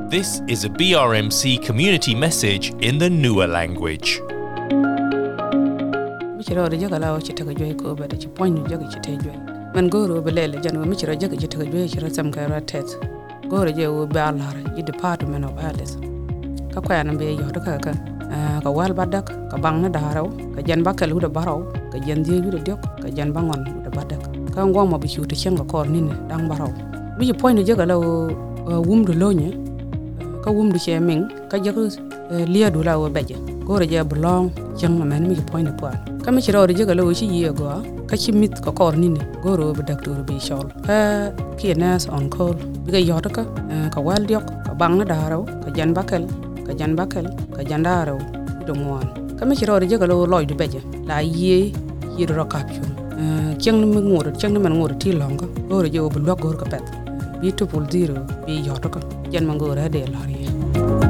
This is a BRMC community message in the Nuer language. Michiro de jaga lawo chitaga joy ko bada chi point jaga chite joy. Man goro belele janwa michiro jaga chitaga joy chira sam kara tet. Goro je wo balara i Department of Health. Ka kwa na be yo ka ka wal badak ka bang na daraw ka jan bakal hu da baraw ka jan die hu da diok ka jan bangon hu da badak. Ka ngwa mo bi chuta chenga kor nine dang baraw. Mi point jaga lawo wum do lonye ka wum du che ming ka jaga lia du lawo beje. Goro je belong chang man mi point po. Ka mi chiro de jaga lawo chi ye go ka chi mit ka kor nine goro be doctor bi shol. Ka kienas on call bi ga yoda ka wal diok ka bang na daraw ka jan bakal ka jan daraw do ngwan. Ka mi chiro de jaga lawo loy du beje la ye ro caption. Chang mi ngoro chang man ngoro ti longa goro je wo bu lok goro ka pet. Bi to pul zero bi yoda ka jan mangoro de la ye.